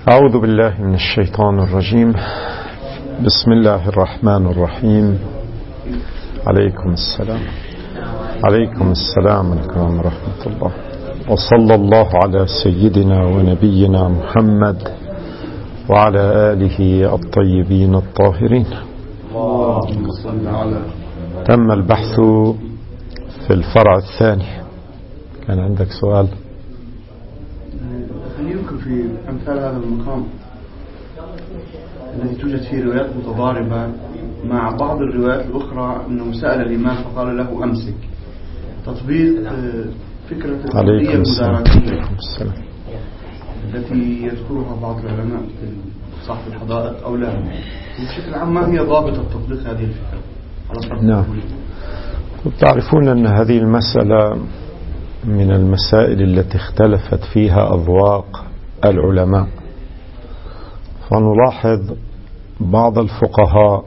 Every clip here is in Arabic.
أعوذ بالله من الشيطان الرجيم. بسم الله الرحمن الرحيم. عليكم السلام. عليكم السلام عليكم ورحمة الله. وصلى الله على سيدنا ونبينا محمد وعلى آله الطيبين الطاهرين. تم البحث في الفرع الثاني. كان عندك سؤال؟ هل يمكن في أمثال هذا المقام التي توجد فيه روايات متضاربة مع بعض الروايات الأخرى أنه سأل الإمام فقال له أمسك، تطبيق فكرة القضية المداراتية التي يذكرها بعض العلماء صاحب الحدائق أو لا؟ بشكل عام ما هي ضابطة تطبيق هذه الفكرة على صرف القضية؟ تعرفون أن هذه المسألة من المسائل التي اختلفت فيها أذواق العلماء، فنلاحظ بعض الفقهاء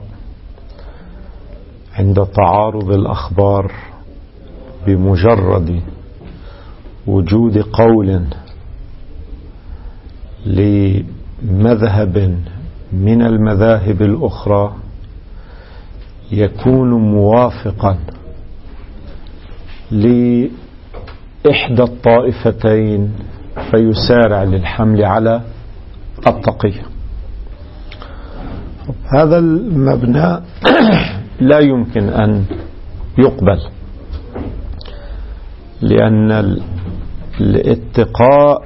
عند تعارض الأخبار بمجرد وجود قول لمذهب من المذاهب الأخرى يكون موافقا لإحدى الطائفتين فيسارع للحمل على التقية. هذا المبنى لا يمكن أن يقبل، لأن الاتقاء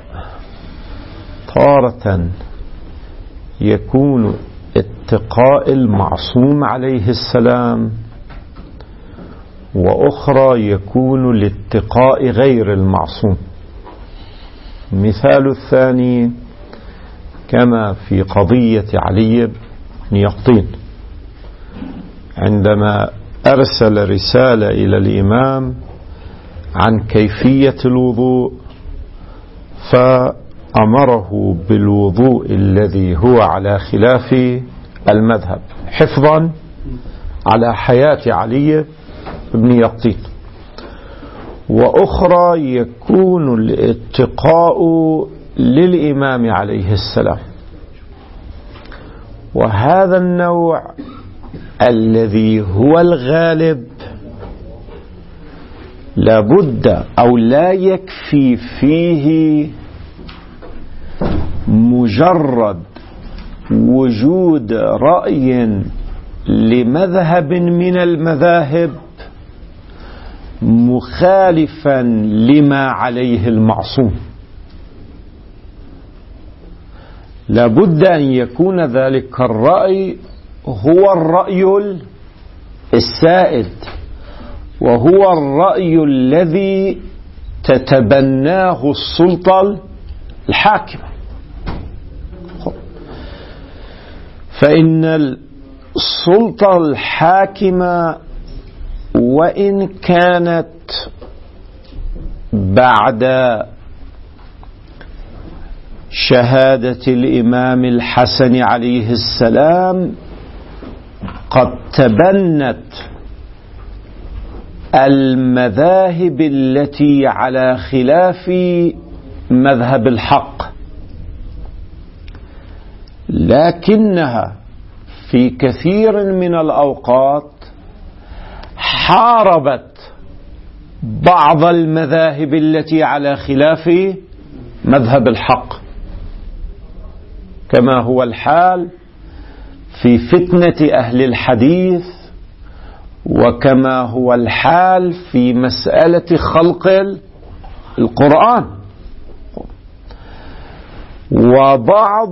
تارة يكون اتقاء المعصوم عليه السلام، وأخرى يكون لاتقاء غير المعصوم. مثال الثاني كما في قضية علي بن يقطين عندما أرسل رسالة إلى الإمام عن كيفية الوضوء، فأمره بالوضوء الذي هو على خلاف المذهب حفظا على حياة علي بن يقطين. وأخرى يكون الاتقاء للإمام عليه السلام. وهذا النوع الذي هو الغالب لابد أو لا يكفي فيه مجرد وجود رأي لمذهب من المذاهب مخالفا لما عليه المعصوم. لابد أن يكون ذلك الرأي هو الرأي السائد، وهو الرأي الذي تتبناه السلطة الحاكمة. فإن السلطة الحاكمة وإن كانت بعد شهادة الإمام الحسن عليه السلام قد تبنت المذاهب التي على خلاف مذهب الحق، لكنها في كثير من الأوقات حاربت بعض المذاهب التي على خلاف مذهب الحق، كما هو الحال في فتنة أهل الحديث، وكما هو الحال في مسألة خلق القرآن. وبعض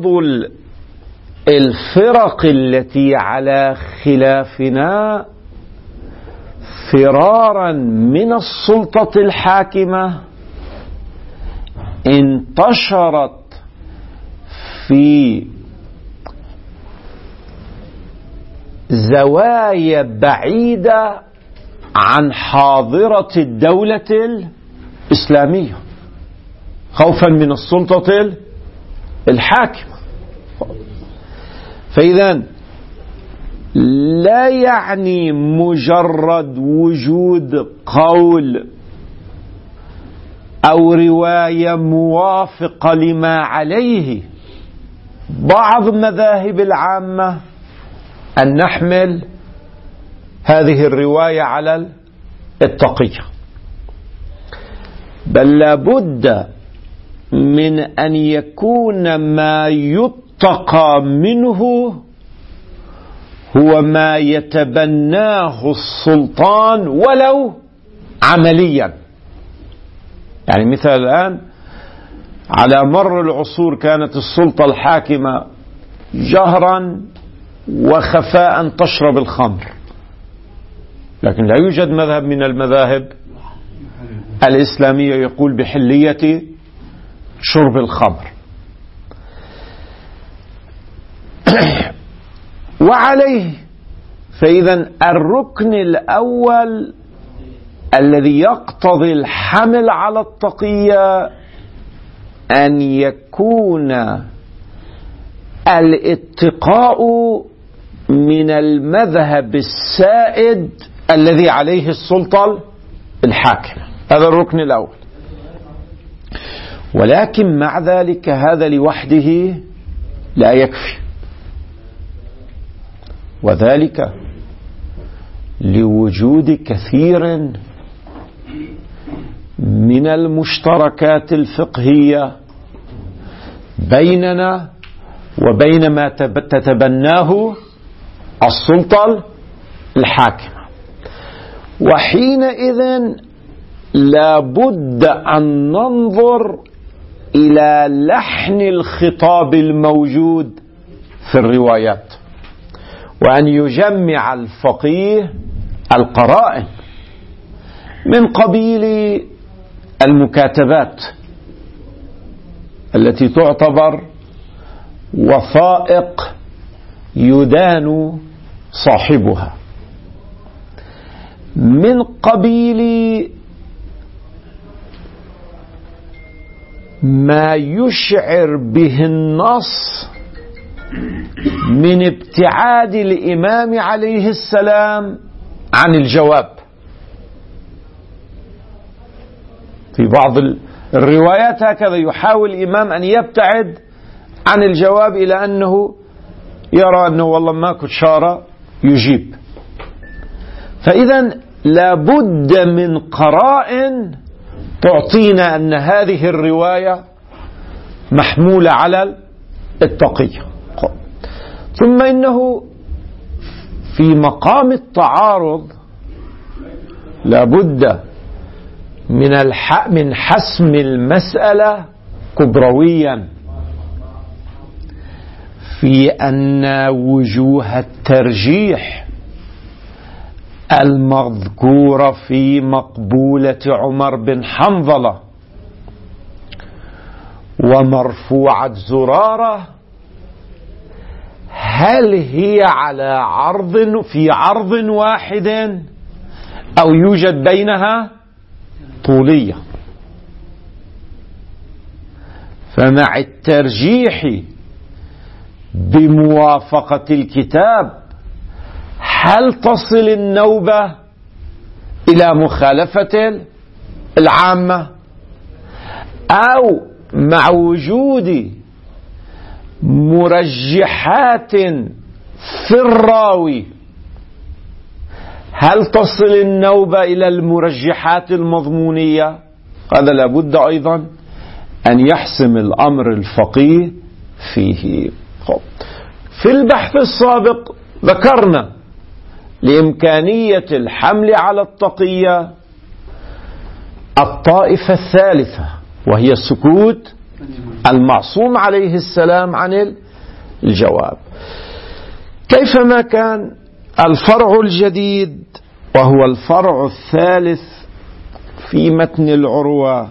الفرق التي على خلافنا فرارا من السلطة الحاكمة انتشرت في زوايا بعيدة عن حاضرة الدولة الإسلامية خوفا من السلطة الحاكمة. فإذا لا يعني مجرد وجود قول أو رواية موافقة لما عليه بعض مذاهب العامة أن نحمل هذه الرواية على التقية، بل لابد من أن يكون ما يتقى منه هو ما يتبناه السلطان ولو عمليا. يعني مثل الآن على مر العصور كانت السلطة الحاكمة جهرا وخفاء تشرب الخمر، لكن لا يوجد مذهب من المذاهب الإسلامية يقول بحلية شرب الخمر. وعليه فإذا الركن الأول الذي يقتضي الحمل على التقية أن يكون الاتقاء من المذهب السائد الذي عليه السلطة الحاكمة. هذا الركن الأول. ولكن مع ذلك هذا لوحده لا يكفي، وذلك لوجود كثير من المشتركات الفقهية بيننا وبين ما تتبناه السلطة الحاكمة. وحينئذ لابد أن ننظر إلى لحن الخطاب الموجود في الروايات، وأن يجمع الفقيه القرائن من قبيل المكاتبات التي تعتبر وثائق يدان صاحبها، من قبيل ما يشعر به النص من ابتعاد الإمام عليه السلام عن الجواب. في بعض الروايات هكذا يحاول الإمام أن يبتعد عن الجواب إلى أنه يرى أنه والله ما كنت شارع يجيب. فإذا لابد من قرائن تعطينا أن هذه الرواية محمولة على التقية. ثم إنه في مقام التعارض لابد من حسم المسألة كبرويا في أن وجوه الترجيح المذكورة في مقبولة عمر بن حنظلة ومرفوعة زرارة هل هي على في عرض واحد أو يوجد بينها طولية؟ فمع الترجيح بموافقة الكتاب هل تصل النوبة إلى مخالفة العامة، أو مع وجود مرجحات في الراوي هل تصل النوبة إلى المرجحات المضمونية؟ هذا لابد أيضا أن يحسم الأمر الفقيه فيه. في البحث السابق ذكرنا لإمكانية الحمل على التقية الطائفة الثالثة، وهي السكوت المعصوم عليه السلام عن الجواب. كيفما كان الفرع الجديد وهو الفرع الثالث في متن العروة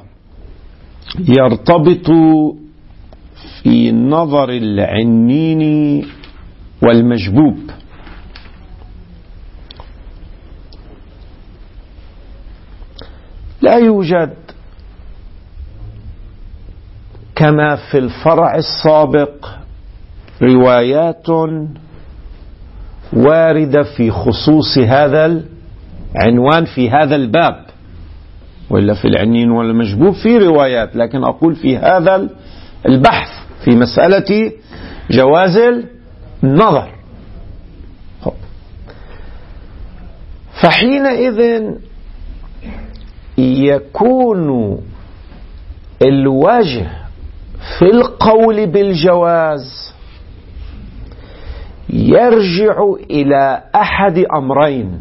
يرتبط في نظر العنين والمجبوب. لا يوجد كما في الفرع السابق روايات واردة في خصوص هذا العنوان في هذا الباب، وإلا في العنين والمجبوب في روايات، لكن أقول في هذا البحث في مسألة جواز النظر. فحينئذ يكون الوجه في القول بالجواز يرجع إلى أحد أمرين.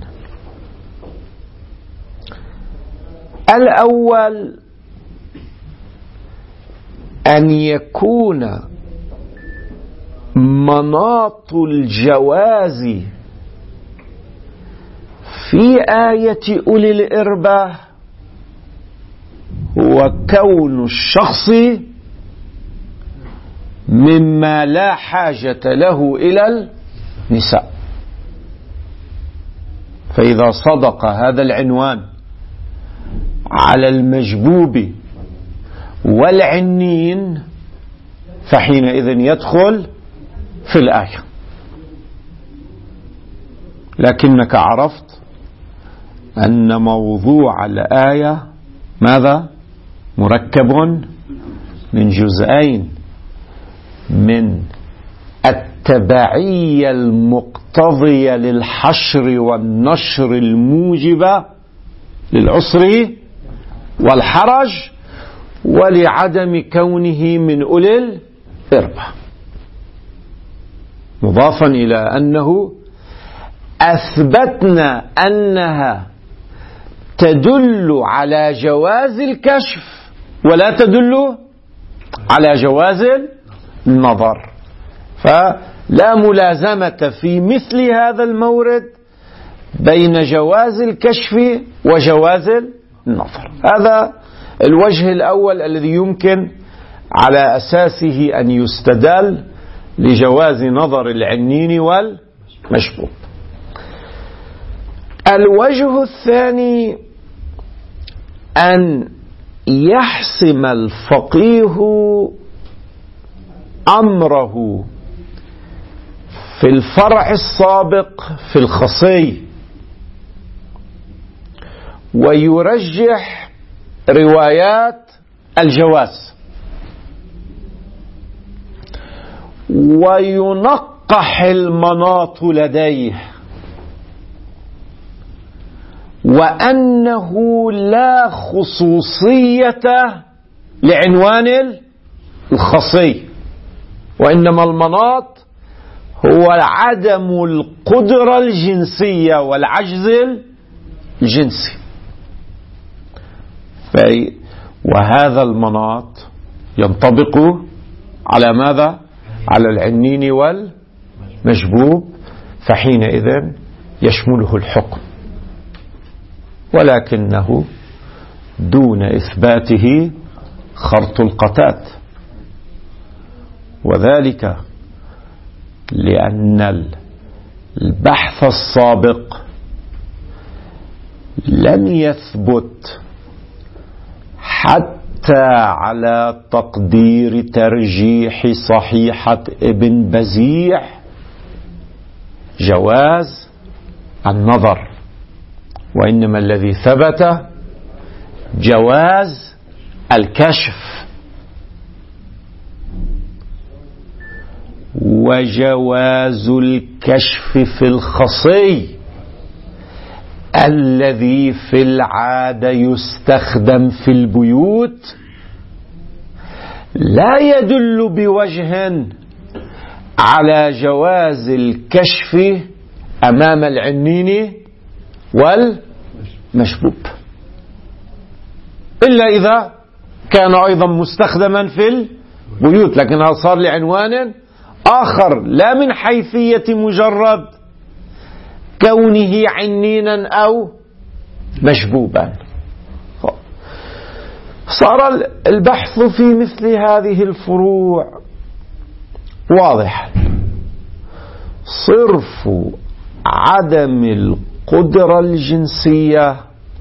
الأول أن يكون مناط الجواز في آية أولي الإربة هو كون الشخص مما لا حاجة له إلى النساء. فإذا صدق هذا العنوان على المجبوب والعنين فحينئذ يدخل في الآية. لكنك عرفت أن موضوع الآية ماذا؟ مركب من جزئين: من التبعية المقتضية للحشر والنشر الموجبة للعسر والحرج، ولعدم كونه من أولي الإربة، مضافا إلى أنه أثبتنا أنها تدل على جواز الكشف ولا تدل على جواز النظر. فلا ملازمة في مثل هذا المورد بين جواز الكشف وجواز النظر. هذا الوجه الأول الذي يمكن على أساسه أن يستدل لجواز نظر العنين والمشبوب. الوجه الثاني أن يحسم الفقيه أمره في الفرع السابق في الخصي ويرجح روايات الجواز وينقح المناط لديه، وأنه لا خصوصية لعنوان الخصي، وإنما المناط هو عدم القدرة الجنسية والعجز الجنسي. وهذا المناط ينطبق على ماذا؟ على العنين والمجبوب، فحينئذ يشمله الحكم، ولكنه دون إثباته خرط القتات، وذلك لأن البحث السابق لم يثبت حتى على تقدير ترجيح صحيحة ابن بزيع جواز النظر، وإنما الذي ثبت جواز الكشف. وجواز الكشف في الخصي الذي في العادة يستخدم في البيوت لا يدل بوجه على جواز الكشف أمام العنين والمشبوب، إلا إذا كان أيضا مستخدما في البيوت، لكنها صار لعنوان آخر لا من حيثية مجرد كونه عنينا أو مشبوبا. صار البحث في مثل هذه الفروع واضح. صرف عدم القدرة الجنسية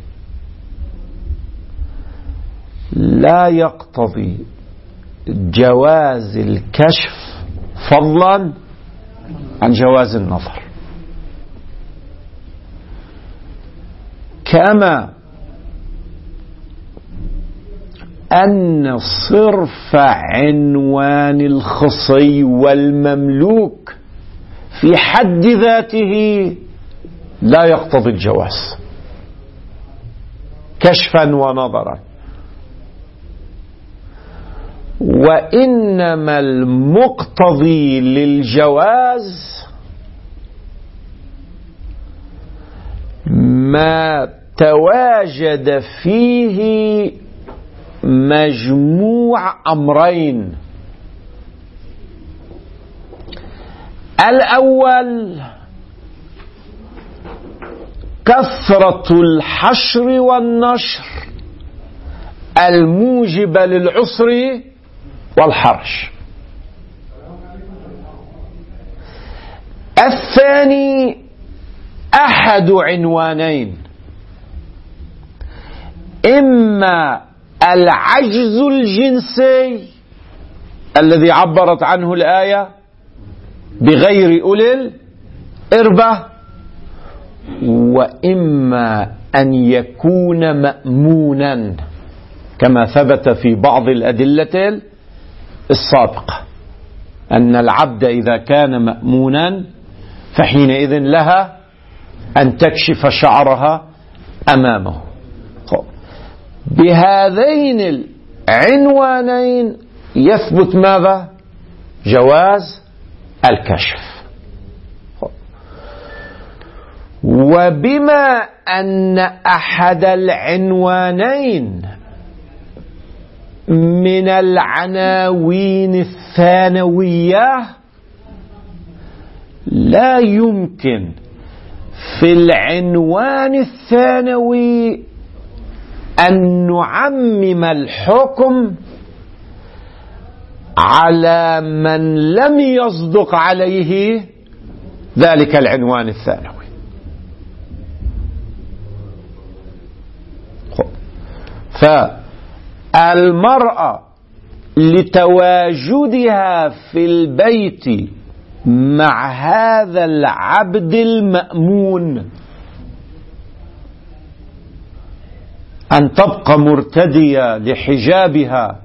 لا يقتضي جواز الكشف فضلا عن جواز النظر، كما أن صرف عنوان الخصي والمملوك في حد ذاته لا يقتضي الجواز كشفا ونظرا، وإنما المقتضي للجواز ما تواجد فيه مجموع أمرين: الأول كثرة الحشر والنشر الموجبة للعسر والحرج. الثاني أحد عنوانين: إما العجز الجنسي الذي عبرت عنه الآية بغير أولي الإربة، وإما أن يكون مأمونا كما ثبت في بعض الأدلة السابقة أن العبد إذا كان مأمونا فحينئذ لها أن تكشف شعرها أمامه. بهذين العنوانين يثبت ماذا؟ جواز الكشف. وبما أن أحد العنوانين من العناوين الثانوية لا يمكن في العنوان الثانوي أن نعمم الحكم على من لم يصدق عليه ذلك العنوان الثانوي. فالمرأة لتواجدها في البيت مع هذا العبد المأمون أن تبقى مرتدية لحجابها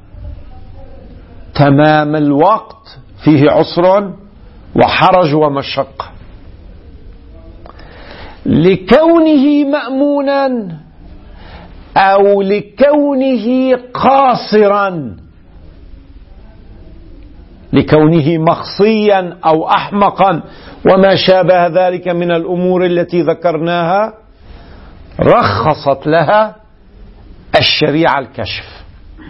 تمام الوقت فيه عسر وحرج ومشقة، لكونه مأمونا أو لكونه قاصرا، لكونه مخصيا أو أحمقا وما شابه ذلك من الأمور التي ذكرناها، رخصت لها الشريعة الكشف.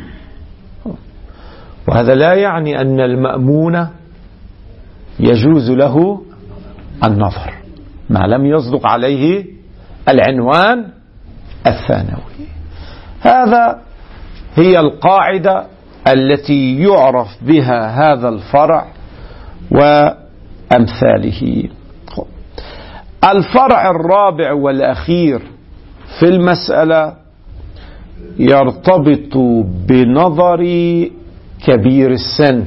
وهذا لا يعني أن المأمون يجوز له النظر ما لم يصدق عليه العنوان الثانوي. هذا هي القاعدة التي يعرف بها هذا الفرع وأمثاله. الفرع الرابع والأخير في المسألة يرتبط بنظر كبير السن.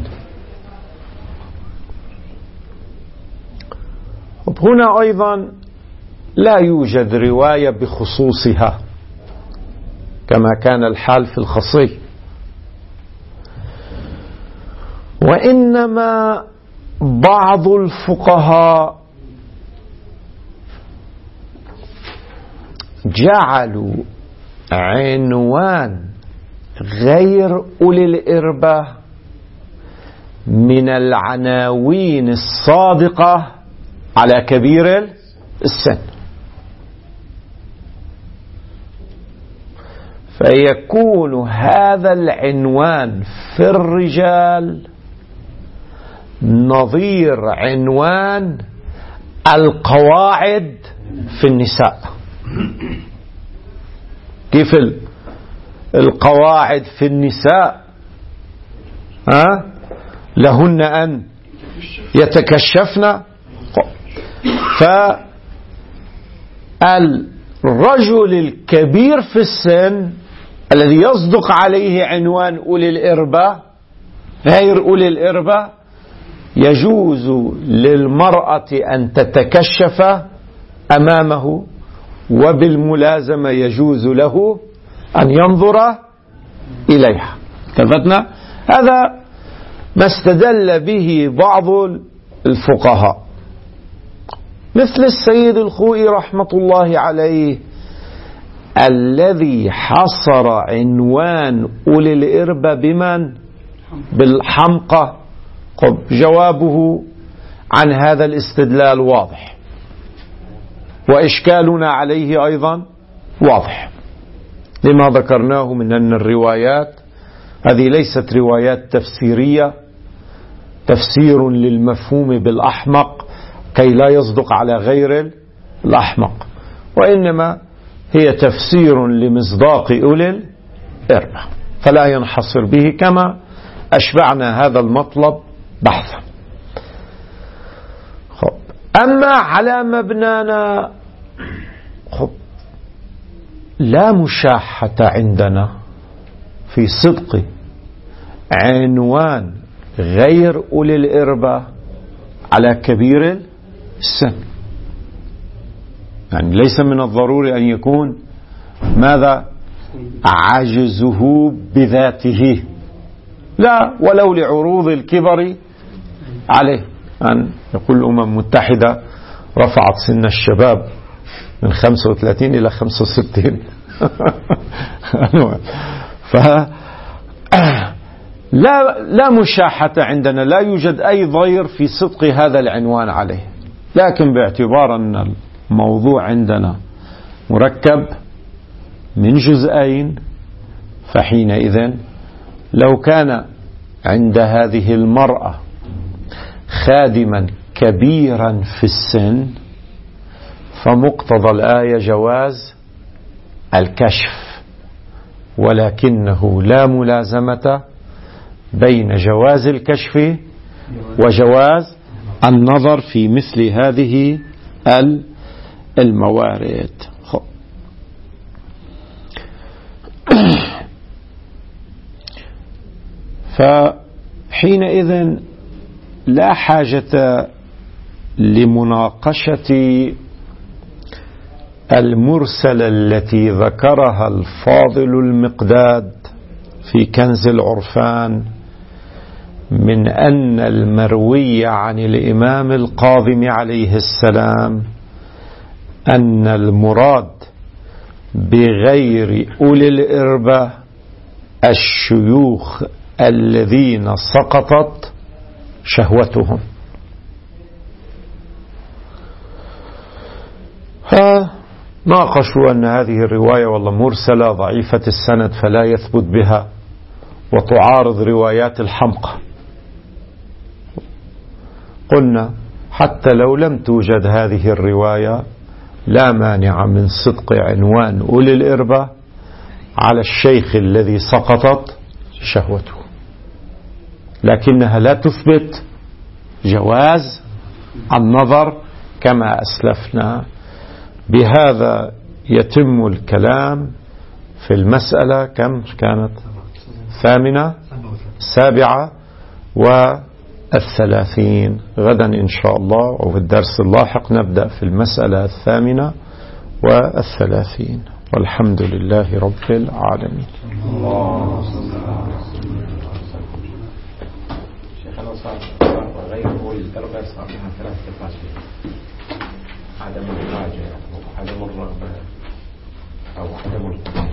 هنا أيضا لا يوجد رواية بخصوصها كما كان الحال في الخصي، وإنما بعض الفقهاء جعلوا عنوان غير أولي الإربة من العناوين الصادقة على كبير السن، فيكون هذا العنوان في الرجال نظير عنوان القواعد في النساء. كيف القواعد في النساء لهن أن يتكشفن، فالرجل الكبير في السن الذي يصدق عليه عنوان أولي الإربة غير أولي الإربة يجوز للمرأة أن تتكشف أمامه، وبالملازمة يجوز له أن ينظر إليها. ثبتنا. هذا ما استدل به بعض الفقهاء مثل السيد الخوئي رحمة الله عليه، الذي حصر عنوان أولي الإربة بمن؟ بالحمقى. جوابه عن هذا الاستدلال واضح، وإشكالنا عليه أيضا واضح، لما ذكرناه من أن الروايات هذه ليست روايات تفسيرية، تفسير للمفهوم بالأحمق كي لا يصدق على غير الأحمق، وإنما هي تفسير لمصداق أولي الإربة، فلا ينحصر به، كما أشبعنا هذا المطلب بحثا. أما على مبنانا، لا مشاحة عندنا في صدق عنوان غير أولي الإربة على كبير السن. يعني ليس من الضروري أن يكون ماذا؟ عجزه بذاته، لا، ولو لعروض الكبر عليه. أن يقول الأمم المتحدة رفعت سن الشباب من 35 إلى 65 لا مشاحة عندنا، لا يوجد أي ضير في صدق هذا العنوان عليه، لكن باعتبار أن الموضوع عندنا مركب من جزئين، فحينئذ لو كان عند هذه المرأة خادما كبيرا في السن فمقتضى الآية جواز الكشف، ولكنه لا ملازمة بين جواز الكشف وجواز النظر في مثل هذه الموارد. فحينئذ لا حاجة لمناقشة المرسلة التي ذكرها الفاضل المقداد في كنز العرفان من أن المروي عن الإمام القاظم عليه السلام أن المراد بغير أولي الإربة الشيوخ الذين سقطت شهوتهم. ناقشوا أن هذه الرواية والله مرسلة ضعيفة السند فلا يثبت بها وتعارض روايات الحمقى. قلنا حتى لو لم توجد هذه الرواية لا مانع من صدق عنوان أولي الإربة على الشيخ الذي سقطت شهوته، لكنها لا تثبت جواز النظر كما أسلفنا. بهذا يتم الكلام في المسألة كم كانت؟ 8 7 و30. غدا إن شاء الله وفي الدرس اللاحق نبدأ في المسألة 8 و30، والحمد لله رب العالمين. عدم الحاجة عدم الرغبة أو عدم القدرة.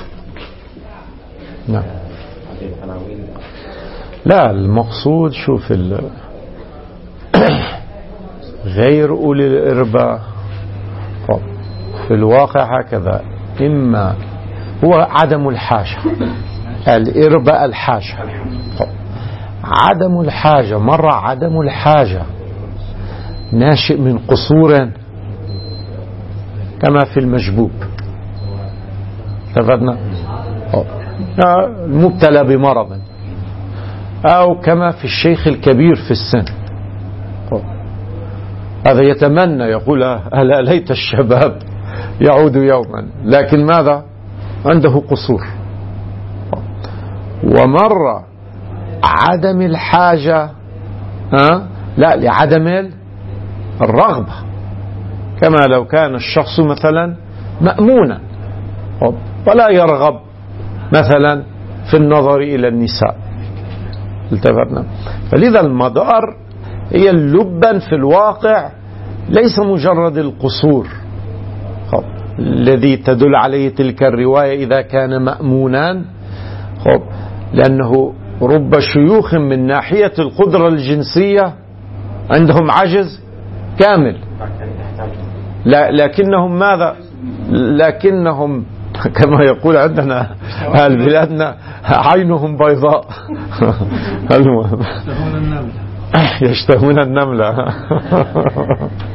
نعم. هذه العناوين لا، المقصود شوف غير أولي الإربة في الواقع هكذا، إما هو عدم الحاجة، الإربة الحاجة، عدم الحاجة مرة عدم الحاجة ناشئ من قصور كما في المجبوب تفضلنا المبتلى بمرض، أو كما في الشيخ الكبير في السن، هذا يتمنى يقول ألا ليت الشباب يعود يوما، لكن ماذا عنده قصور. ومرة عدم الحاجة لا لعدم الرغبة، كما لو كان الشخص مثلا مأمونا ولا يرغب مثلا في النظر إلى النساء. التفتنا. فلذا المدار هي اللبن في الواقع ليس مجرد القصور الذي تدل عليه تلك الرواية إذا كان مأمونا، لأنه رب شيوخ من ناحية القدرة الجنسية عندهم عجز كامل، لكنهم ماذا؟ لكنهم كما يقول عندنا أهل بلادنا عينهم بيضاء. المهم يشتهون النملة.